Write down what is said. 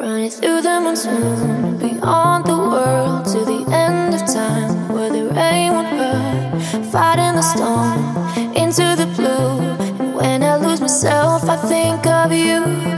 Running through the monsoon, beyond the world, to the end of time, where the rain won't hurt. Fighting the storm, into the blue. And when I lose myself, I think of you.